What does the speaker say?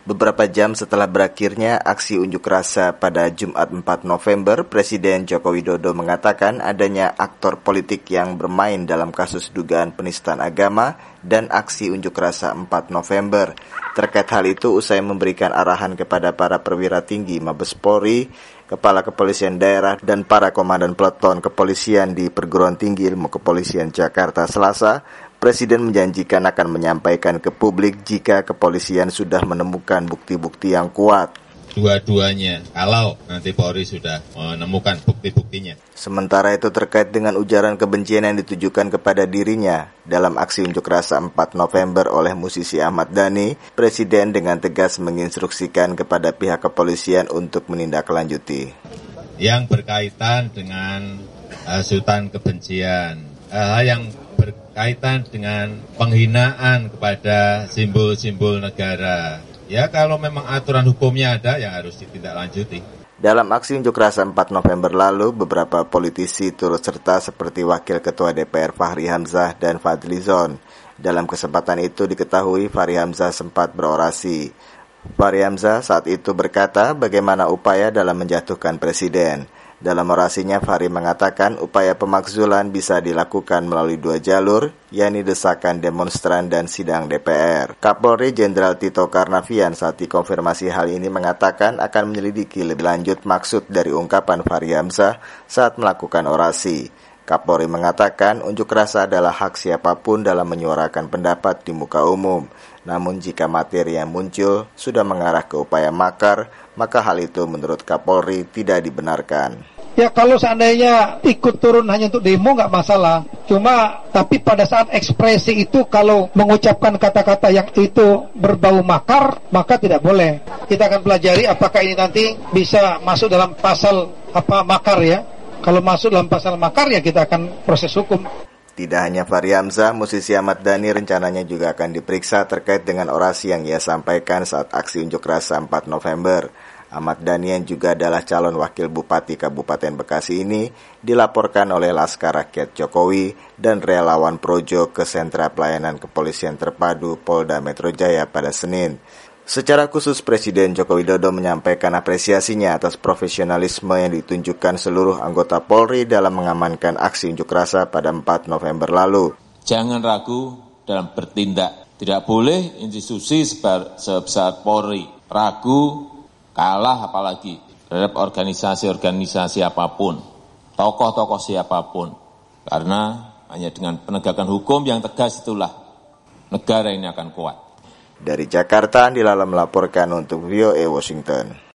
Beberapa jam setelah berakhirnya aksi unjuk rasa pada Jumat 4 November, Presiden Joko Widodo mengatakan adanya aktor politik yang bermain dalam kasus dugaan penistaan agama dan aksi unjuk rasa 4 November. Terkait hal itu, usai memberikan arahan kepada para perwira tinggi Mabes Polri, Kepala Kepolisian Daerah, dan para komandan peleton kepolisian di Perguruan Tinggi Ilmu Kepolisian Jakarta Selasa, Presiden menjanjikan akan menyampaikan ke publik jika kepolisian sudah menemukan bukti-bukti yang kuat. Dua-duanya, kalau nanti Polri sudah menemukan bukti-buktinya. Sementara itu terkait dengan ujaran kebencian yang ditujukan kepada dirinya dalam aksi unjuk rasa 4 November oleh musisi Ahmad Dhani, Presiden dengan tegas menginstruksikan kepada pihak kepolisian untuk menindaklanjuti. Yang berkaitan dengan hasutan kebencian, hal yang berkaitan dengan penghinaan kepada simbol-simbol negara. Ya kalau memang aturan hukumnya ada yang harus ditindaklanjuti. Dalam aksi unjuk rasa 4 November lalu, beberapa politisi turut serta seperti Wakil Ketua DPR Fachri Hamzah dan Fadly Zon. Dalam kesempatan itu diketahui Fachri Hamzah sempat berorasi. Fachri Hamzah saat itu berkata bagaimana upaya dalam menjatuhkan presiden. Dalam orasinya, Fachri mengatakan upaya pemakzulan bisa dilakukan melalui dua jalur, yakni desakan demonstran dan sidang DPR. Kapolri Jenderal Tito Karnavian saat dikonfirmasi hal ini mengatakan akan menyelidiki lebih lanjut maksud dari ungkapan Fachri Hamzah saat melakukan orasi. Kapolri mengatakan unjuk rasa adalah hak siapapun dalam menyuarakan pendapat di muka umum. Namun jika materi yang muncul sudah mengarah ke upaya makar, maka hal itu menurut Kapolri tidak dibenarkan. Ya kalau seandainya ikut turun hanya untuk demo nggak masalah. Tapi pada saat ekspresi itu kalau mengucapkan kata-kata yang itu berbau makar, maka tidak boleh. Kita akan pelajari apakah ini nanti bisa masuk dalam pasal makar ya. Kalau masuk dalam pasal makar ya kita akan proses hukum. Tidak hanya Fachri Hamzah, musisi Ahmad Dhani rencananya juga akan diperiksa terkait dengan orasi yang ia sampaikan saat aksi unjuk rasa 4 November. Ahmad Dhani yang juga adalah calon wakil bupati Kabupaten Bekasi ini dilaporkan oleh Laskar Rakyat Jokowi dan relawan Projo ke Sentra Pelayanan Kepolisian Terpadu Polda Metro Jaya pada Senin. Secara khusus Presiden Joko Widodo menyampaikan apresiasinya atas profesionalisme yang ditunjukkan seluruh anggota Polri dalam mengamankan aksi unjuk rasa pada 4 November lalu. Jangan ragu dalam bertindak. Tidak boleh institusi sebesar Polri ragu, kalah apalagi terhadap organisasi-organisasi apapun, tokoh-tokoh siapapun. Karena hanya dengan penegakan hukum yang tegas itulah negara ini akan kuat. Dari Jakarta, Andi Lala melaporkan untuk VOA Washington.